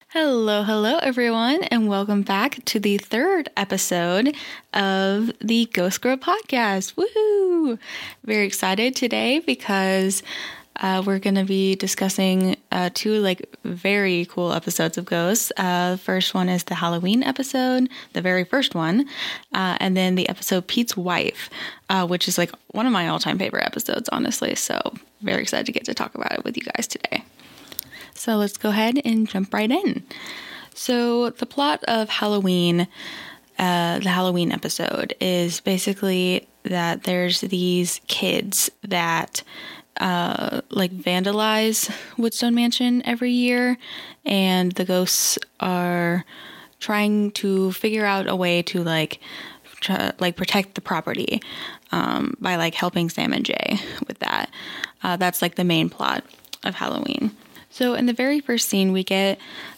Hello, everyone, and welcome back to the third episode of the Ghost Girl podcast. Woohoo! Very excited today because we're going to be discussing two very cool episodes of Ghosts. The first one is the Halloween episode, the very first one, and then the episode Pete's Wife, which is one of my all-time favorite episodes, honestly. So very excited to get to talk about it with you guys today. So let's go ahead and jump right in. So the plot of Halloween, the Halloween episode, is basically that there's these kids that vandalize Woodstone Mansion every year, and the ghosts are trying to figure out a way to protect the property by helping Sam and Jay with that. That's the main plot of Halloween. So in the very first scene, we get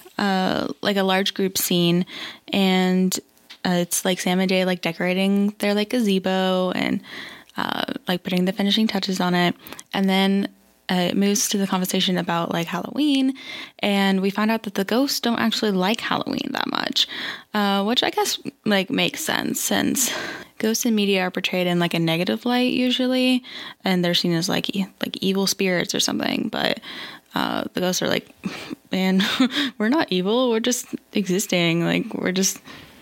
a large group scene, and it's Sam and Jay decorating their gazebo and putting the finishing touches on it. And then it moves to the conversation about Halloween, and we find out that the ghosts don't actually like Halloween that much, which I guess makes sense since ghosts in media are portrayed in a negative light usually, and they're seen as evil spirits or something. But the ghosts are man, we're not evil. We're just existing. We're just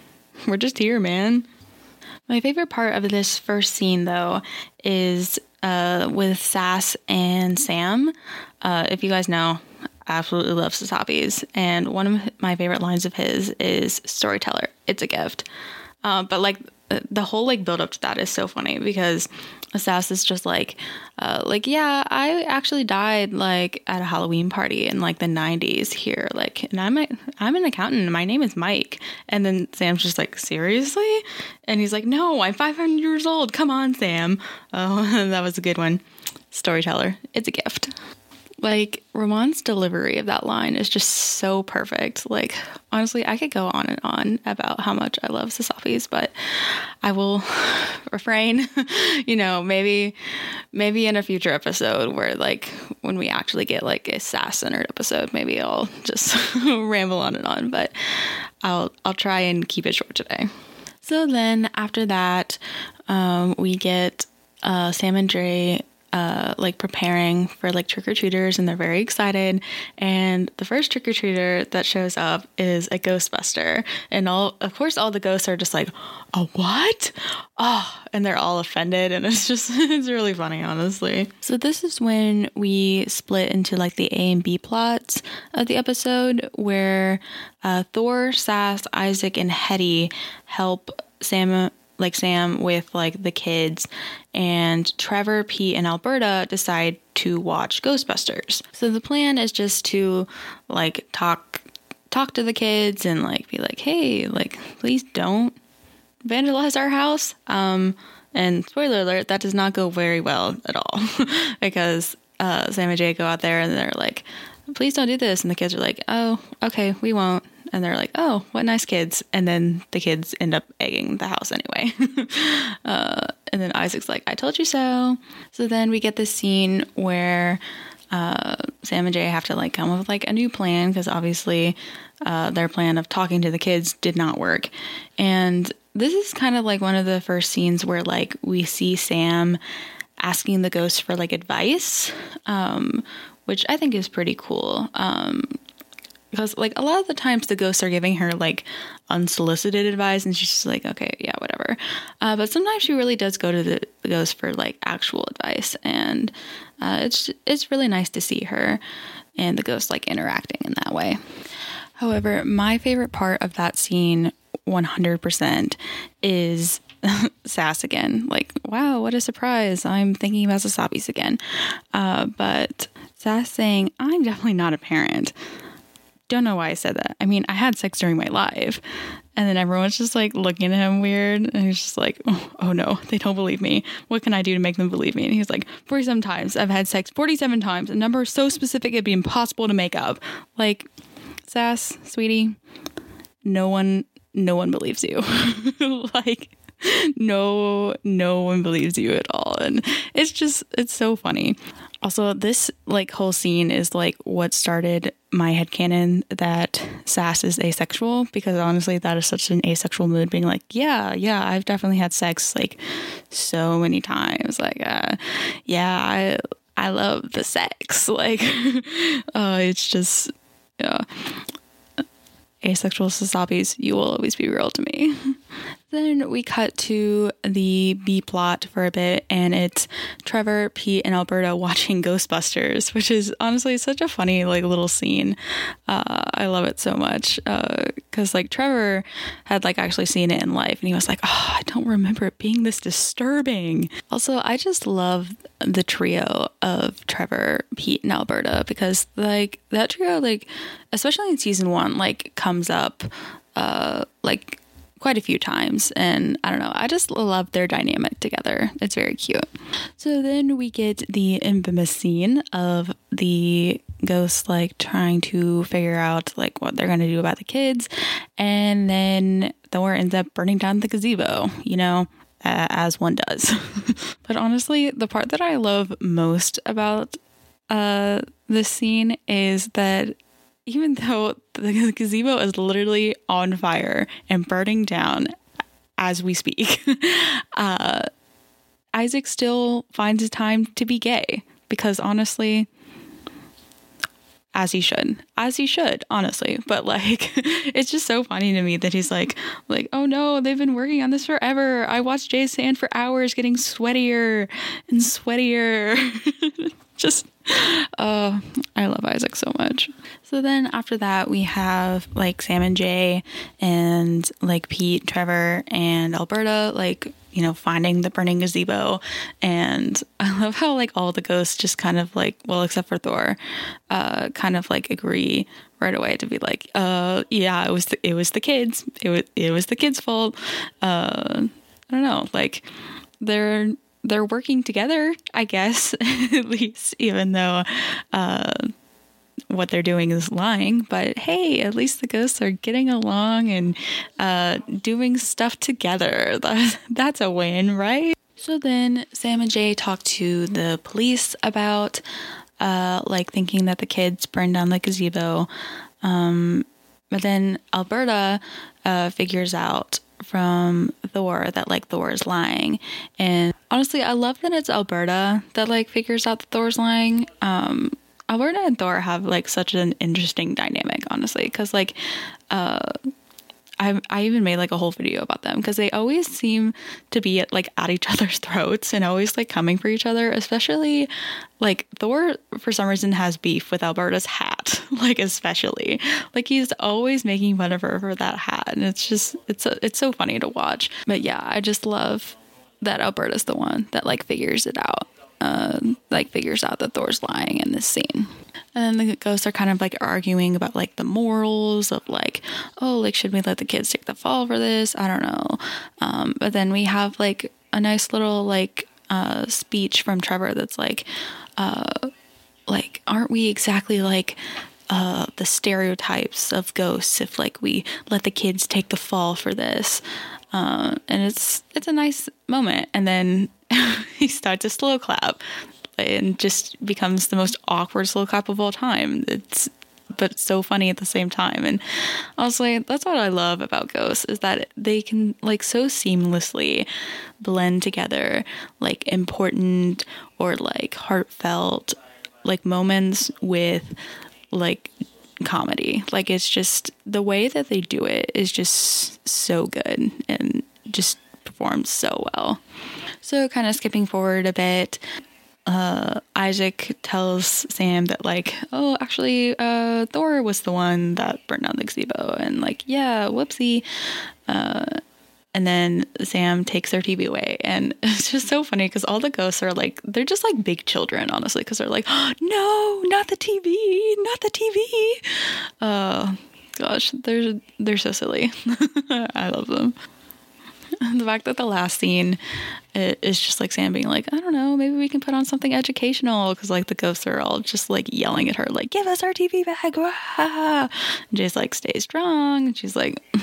here, man. My favorite part of this first scene, though, is with Sass and Sam. If you guys know, I absolutely love Sasapis. And one of my favorite lines of his is "Storyteller, it's a gift." But the whole build up to that is so funny because Sass is just yeah, I actually died at a Halloween party in the 90s here, and I'm an accountant and my name is Mike. And then Sam's just seriously? And he's no, I'm 500 years old, come on, Sam. Oh, that was a good one. Storyteller, it's a gift. Ramon's delivery of that line is just so perfect. Honestly, I could go on and on about how much I love Sasapis, but I will refrain. Maybe in a future episode where when we actually get a Sass-centered episode, maybe I'll just ramble on and on, but I'll try and keep it short today. So then after that, we get Sam and Dre preparing for trick-or-treaters, and they're very excited. And the first trick-or-treater that shows up is a Ghostbuster, and all the ghosts are just a what? Oh, and they're all offended, and it's really funny, honestly. So this is when we split into the A and B plots of the episode, where Thor, Sass, Isaac, and Hetty help Sam with the kids, and Trevor, Pete, and Alberta decide to watch Ghostbusters. So the plan is just to talk to the kids and be hey, please don't vandalize our house. And spoiler alert, that does not go very well at all because Sam and Jay go out there and they're please don't do this, and the kids are oh, okay, we won't. And they're oh, what nice kids. And then the kids end up egging the house anyway. And then Isaac's I told you so. So then we get this scene where Sam and Jay have to come up with a new plan, because obviously their plan of talking to the kids did not work. And this is kind of one of the first scenes where we see Sam asking the ghost for advice, which I think is pretty cool. Because a lot of the times the ghosts are giving her unsolicited advice, and she's just okay, yeah, whatever. But sometimes she really does go to the ghost for actual advice, and it's really nice to see her and the ghost interacting in that way. However, my favorite part of that scene 100% is Sass again. Wow, what a surprise. I'm thinking about Sasapis again. But Sass saying, I'm definitely not a parent. Don't know why I said that. I mean, I had sex during my life. And then everyone's just looking at him weird. And he's just oh no, they don't believe me. What can I do to make them believe me? And he's 47 times. I've had sex 47 times. A number so specific it'd be impossible to make up. Sass, sweetie, no one believes you. no one believes you at all. And it's so funny. Also, this like whole scene is like what started my headcanon that Sass is asexual, because honestly, that is such an asexual mood, being like, yeah, I've definitely had sex like so many times. Like, yeah, I love the sex. Like, it's just, yeah. Asexual Sasabis, you will always be real to me. Then we cut to the B plot for a bit, and it's Trevor, Pete, and Alberta watching Ghostbusters, which is honestly such a funny like little scene. I love it so much because like Trevor had like actually seen it in life, and he was like, "Oh, I don't remember it being this disturbing." Also, I just love the trio of Trevor, Pete, and Alberta, because like that trio, like especially in season 1, like comes up like quite a few times, and I don't know, I just love their dynamic together. It's very cute. So then we get the infamous scene of the ghosts like trying to figure out like what they're going to do about the kids, and then Thor ends up burning down the gazebo, you know, as one does. But honestly, the part that I love most about this scene is that even though the gazebo is literally on fire and burning down as we speak, Isaac still finds the time to be gay, because honestly, as he should, honestly. But like, it's just so funny to me that he's like, oh no, they've been working on this forever. I watched Jay Sand for hours getting sweatier and sweatier. Just, I love Isaac so much. So then after that, we have like Sam and Jay and like Pete, Trevor, and Alberta, like, you know, finding the burning gazebo. And I love how like all the ghosts just kind of like, well, except for Thor, kind of like agree right away to be like, yeah, it was the kids. It was the kids' fault. I don't know, like they're working together, I guess, at least, even though what they're doing is lying. But hey, at least the ghosts are getting along and doing stuff together. That's a win, right? So then Sam and Jay talk to the police about like thinking that the kids burned down the gazebo. But then Alberta figures out from Thor that like Thor is lying. And honestly, I love that it's Alberta that like figures out that Thor's lying. Alberta and Thor have like such an interesting dynamic, honestly, because like I even made like a whole video about them, because they always seem to be at each other's throats and always like coming for each other. Especially like Thor for some reason has beef with Alberta's hat, like especially like he's always making fun of her for that hat, and it's just it's so funny to watch. But yeah, I just love that Alberta's the one that like figures it out. Like figures out that Thor's lying in this scene. And then the ghosts are kind of like arguing about like the morals of like, oh, like should we let the kids take the fall for this? I don't know. But then we have like a nice little like speech from Trevor that's like aren't we exactly like the stereotypes of ghosts if like we let the kids take the fall for this? And it's a nice moment. And then he starts a slow clap and just becomes the most awkward slow clap of all time. But so funny at the same time. And honestly, that's what I love about ghosts, is that they can like so seamlessly blend together like important or like heartfelt like moments with like comedy. Like it's just the way that they do it is just so good and just performs so well. So kind of skipping forward a bit, Isaac tells Sam that like, oh, actually Thor was the one that burned down the gazebo, and like, yeah, whoopsie. And then Sam takes their TV away, and it's just so funny because all the ghosts are like, they're just like big children, honestly, because they're like, oh, no, not the TV, not the TV. Gosh, they're so silly. I love them. The fact that the last scene is just like Sam being like, I don't know, maybe we can put on something educational, because like the ghosts are all just like yelling at her like, give us our TV back. And Jay's like, stay strong. And she's like,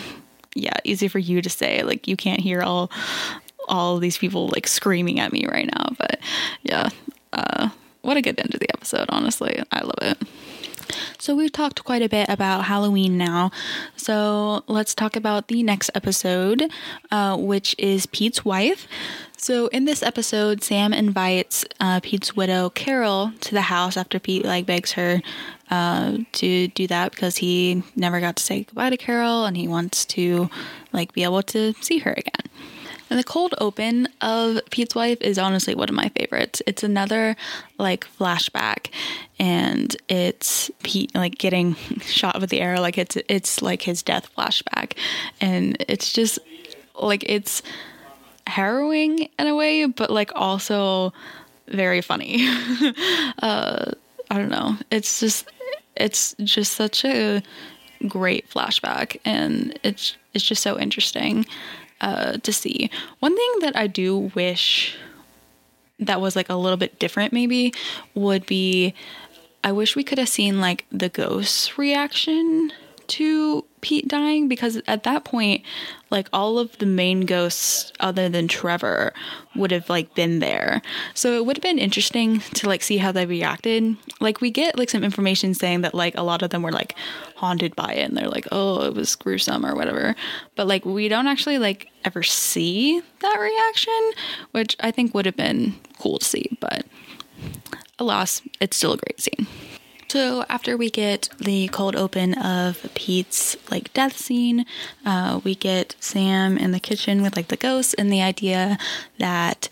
yeah, easy for you to say. Like, you can't hear all these people like screaming at me right now, but yeah, what a good end to the episode. Honestly, I love it. So we've talked quite a bit about Halloween now, so let's talk about the next episode, which is Pete's wife. So in this episode, Sam invites Pete's widow, Carol, to the house after Pete like begs her to do that because he never got to say goodbye to Carol and he wants to like be able to see her again. And the cold open of Pete's wife is honestly one of my favorites. It's another like flashback, and it's Pete like getting shot with the arrow. Like it's like his death flashback, and it's just like it's harrowing in a way, but like also very funny. I don't know. It's just such a great flashback, and it's just so interesting to see. One thing that I do wish that was like a little bit different maybe would be, I wish we could have seen like the ghost's reaction to Pete dying, because at that point like all of the main ghosts other than Trevor would have like been there, so it would have been interesting to like see how they reacted. Like we get like some information saying that like a lot of them were like haunted by it and they're like, oh, it was gruesome or whatever, but like we don't actually like ever see that reaction, which I think would have been cool to see, but alas, it's still a great scene. So after we get the cold open of Pete's like death scene, we get Sam in the kitchen with like the ghosts, and the idea that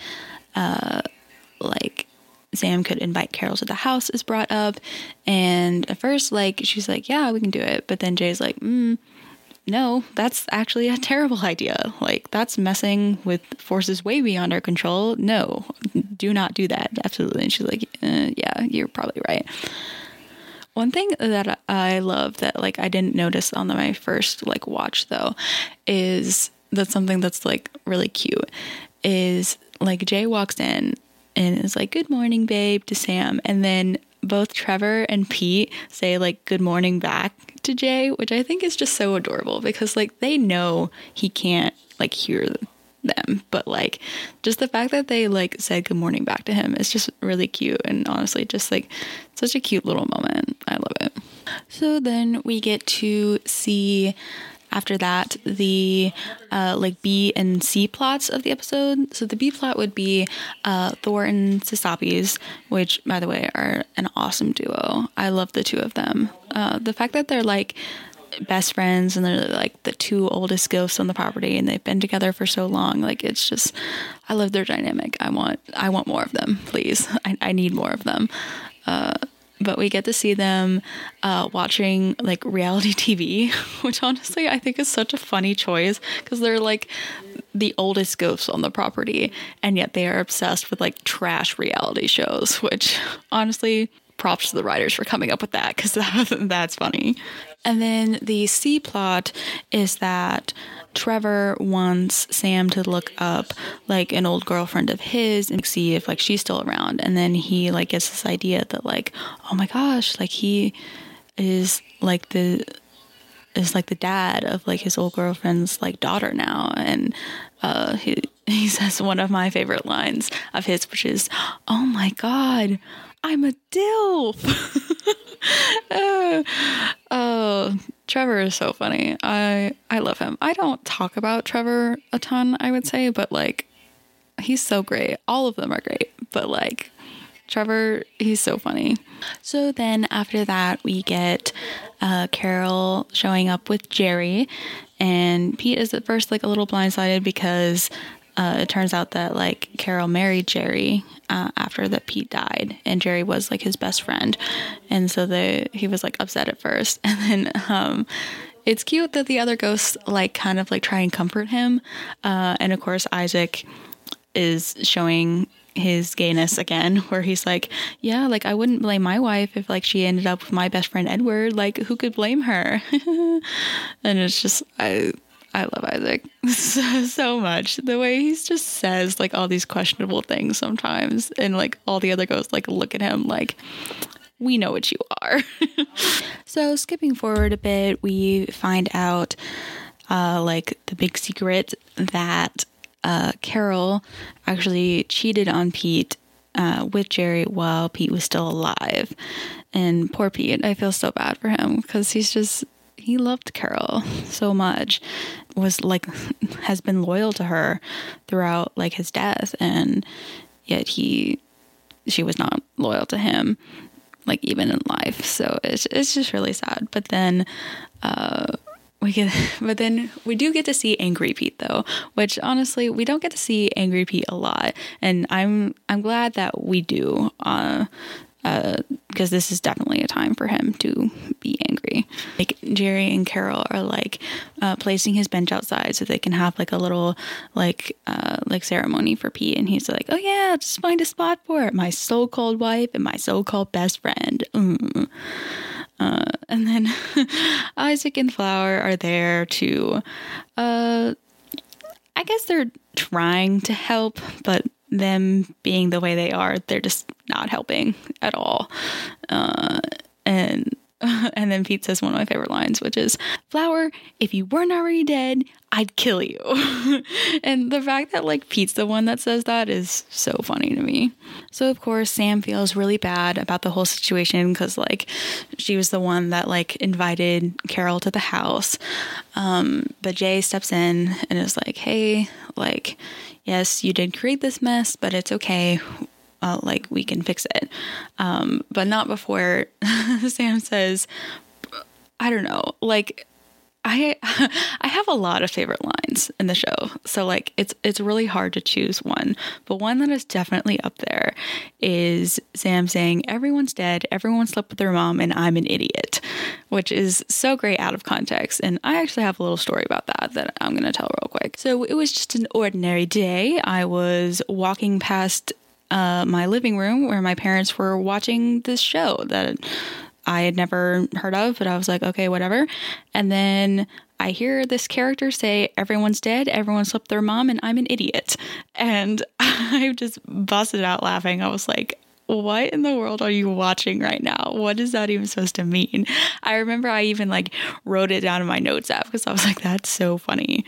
like Sam could invite Carol to the house is brought up. And at first like she's like, yeah, we can do it, but then Jay's like, no, that's actually a terrible idea. Like, that's messing with forces way beyond our control. No, do not do that. Absolutely. And she's like, yeah, you're probably right. One thing that I love that like I didn't notice on my first like watch though is that something that's like really cute is like Jay walks in and is like, good morning, babe, to Sam, and then both Trevor and Pete say like good morning back to Jay, which I think is just so adorable because like they know he can't like hear them, but like just the fact that they like said good morning back to him is just really cute, and honestly just like such a cute little moment. I love it. So then we get to see after that the like B and C plots of the episode. So the B plot would be Thor and Sisapis, which by the way are an awesome duo. I love the two of them. The fact that they're like best friends and they're like the two oldest ghosts on the property and they've been together for so long, like it's just, I love their dynamic. I want more of them, please. I need more of them. But we get to see them watching like reality TV, which honestly I think is such a funny choice because they're like the oldest ghosts on the property and yet they are obsessed with like trash reality shows, which honestly props to the writers for coming up with that because that's funny. And then the C plot is that Trevor wants Sam to look up like an old girlfriend of his and see if like she's still around. And then he like gets this idea that like, oh my gosh, like he is like the dad of like his old girlfriend's like daughter now. And he says one of my favorite lines of his, which is, oh my God, I'm a DILF. Trevor is so funny. I love him. I don't talk about Trevor a ton, I would say, but like he's so great. All of them are great, but like Trevor, he's so funny. So then after that we get Carol showing up with Jerry, and Pete is at first like a little blindsided because it turns out that like Carol married Jerry after that Pete died, and Jerry was like his best friend, and so he was like upset at first, and then it's cute that the other ghosts like kind of like try and comfort him, and of course Isaac is showing his gayness again, where he's like, yeah, like I wouldn't blame my wife if like she ended up with my best friend Edward, like who could blame her? And it's just I love Isaac so much. The way he just says like all these questionable things sometimes, and like all the other ghosts like look at him like, we know what you are. So skipping forward a bit, we find out like the big secret that Carol actually cheated on Pete with Jerry while Pete was still alive. And poor Pete, I feel so bad for him because he loved Carol so much, has been loyal to her throughout like his death, and yet she was not loyal to him, like even in life. So it's just really sad. But then we do get to see Angry Pete though, which honestly we don't get to see Angry Pete a lot, and I'm glad that we do, because this is definitely a time for him to be angry. Like Jerry and Carol are like placing his bench outside so they can have like a little like ceremony for Pete, and he's like, oh yeah, just find a spot for it, my so-called wife and my so-called best friend. And then Isaac and Flower are there to I guess they're trying to help, but them being the way they are, they're just not helping at all. And then Pete says one of my favorite lines, which is, Flower, if you weren't already dead, I'd kill you. And the fact that like Pete's the one that says that is so funny to me. So of course Sam feels really bad about the whole situation because like she was the one that like invited Carol to the house. But Jay steps in and is like, hey, like, yes, you did create this mess, but it's okay. Like we can fix it. But not before Sam says, I don't know, like I have a lot of favorite lines in the show. So like it's really hard to choose one, but one that is definitely up there is Sam saying, everyone's dead, everyone slept with their mom, and I'm an idiot, which is so great out of context. And I actually have a little story about that I'm going to tell real quick. So it was just an ordinary day. I was walking past my living room where my parents were watching this show that I had never heard of, but I was like, okay, whatever. And then I hear this character say, everyone's dead, everyone slept with their mom, and I'm an idiot. And I just busted out laughing. I was like, what in the world are you watching right now? What is that even supposed to mean? I remember I even like wrote it down in my notes app because I was like, that's so funny.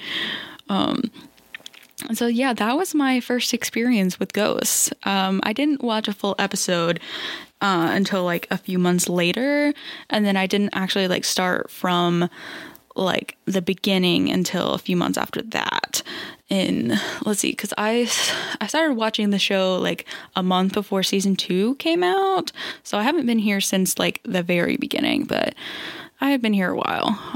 So yeah, that was my first experience with ghosts. I didn't watch a full episode until like a few months later, and then I didn't actually like start from like the beginning until a few months after that. Let's see, because I started watching the show like a month before season 2 came out, so I haven't been here since like the very beginning, but I have been here a while.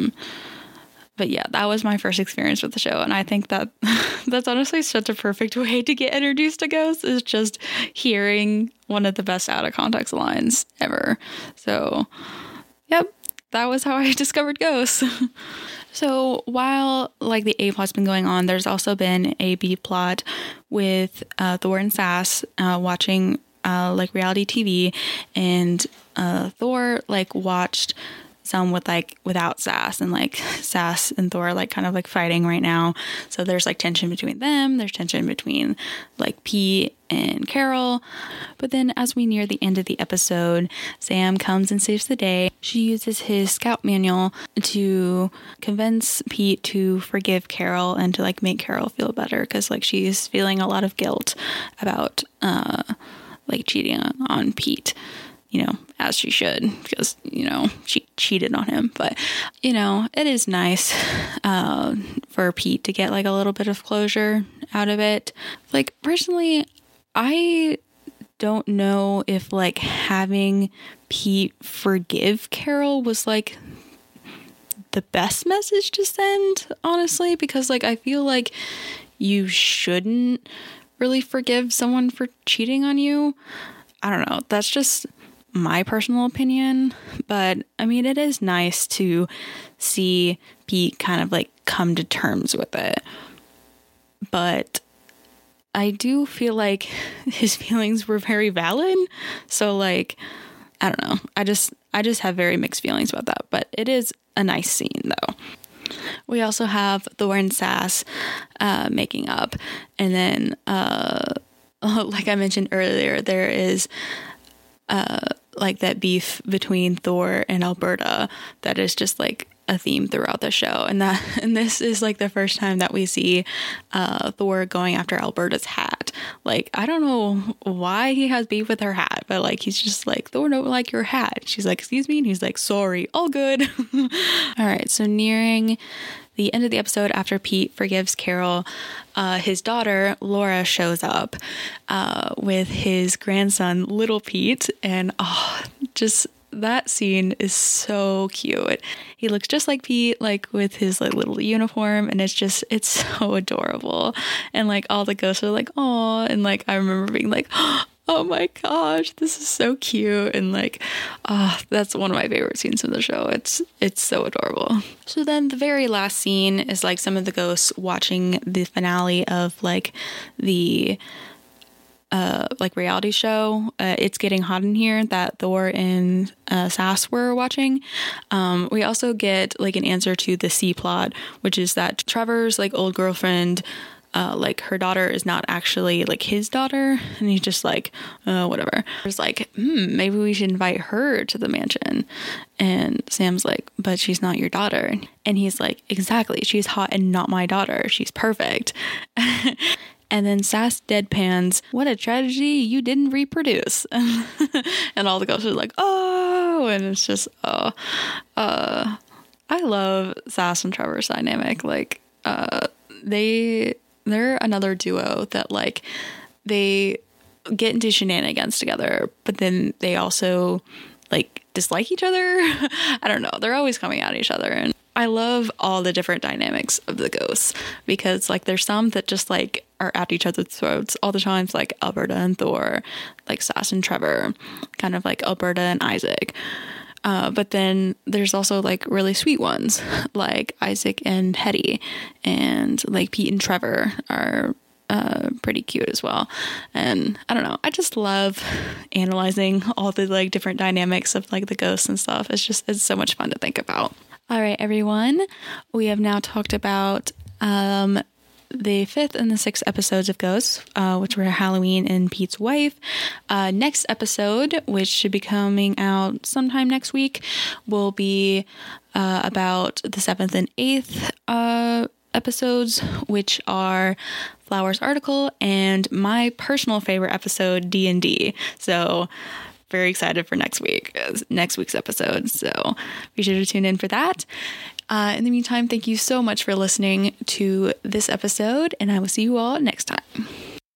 But yeah, that was my first experience with the show. And I think that that's honestly such a perfect way to get introduced to ghosts, is just hearing one of the best out of context lines ever. So, yep, that was how I discovered ghosts. So while like the A plot's been going on, there's also been a B plot with Thor and Sass watching like reality TV, and Thor like watched some with like without Sass, and like Sass and Thor are like kind of like fighting right now. So there's like tension between them. There's tension between like Pete and Carol. But then as we near the end of the episode, Sam comes and saves the day. She uses his scout manual to convince Pete to forgive Carol and to like make Carol feel better, because like she's feeling a lot of guilt about like cheating on Pete. You know, as she should, because, you know, she cheated on him. But, you know, it is nice for Pete to get like a little bit of closure out of it. Like, personally, I don't know if like having Pete forgive Carol was like the best message to send, honestly, because like I feel like you shouldn't really forgive someone for cheating on you. I don't know. That's just my personal opinion, but I mean, it is nice to see Pete kind of like come to terms with it. But I do feel like his feelings were very valid. So like, I don't know. I just have very mixed feelings about that, but it is a nice scene though. We also have Thor and Sass making up, and then like I mentioned earlier, there is like that beef between Thor and Alberta that is just like a theme throughout the show, and this is like the first time that we see Thor going after Alberta's hat. Like, I don't know why he has beef with her hat, but like he's just like, Thor don't like your hat. She's like, excuse me, and he's like, sorry, all good. All right, so nearing the end of the episode, after Pete forgives Carol, his daughter Laura shows up with his grandson Little Pete, and just that scene is so cute. He looks just like Pete, like with his like little uniform, and it's so adorable. And like all the ghosts are like, "Aw," and like I remember being like, oh my gosh, this is so cute. And like, that's one of my favorite scenes in the show. It's so adorable. So then the very last scene is like some of the ghosts watching the finale of like the like reality show, It's Getting Hot in Here, that Thor and Sass were watching. We also get like an answer to the C plot, which is that Trevor's like old girlfriend, like her daughter is not actually like his daughter, and he's just like, whatever. It's like, maybe we should invite her to the mansion. And Sam's like, but she's not your daughter. And he's like, exactly, she's hot and not my daughter. She's perfect. And then Sass deadpans, what a tragedy, you didn't reproduce. And all the ghosts are like, oh, and it's just, I love Sass and Trevor's dynamic. Like, they're another duo that like, they get into shenanigans together, but then they also like dislike each other. I don't know. They're always coming at each other. And I love all the different dynamics of the ghosts, because like there's some that just like are at each other's throats all the time, like Alberta and Thor, like Sass and Trevor, kind of like Alberta and Isaac. But then there's also like really sweet ones like Isaac and Hetty, and like Pete and Trevor are pretty cute as well. And I don't know, I just love analyzing all the like different dynamics of like the ghosts and stuff. It's so much fun to think about. All right, everyone, we have now talked about the 5th and the 6th episodes of Ghosts, which were Halloween and Pete's wife. Next episode, which should be coming out sometime next week, will be about the 7th and 8th episodes, which are Flower's article and my personal favorite episode, D&D. So very excited for next week's episode. So be sure to tune in for that. In the meantime, thank you so much for listening to this episode, and I will see you all next time.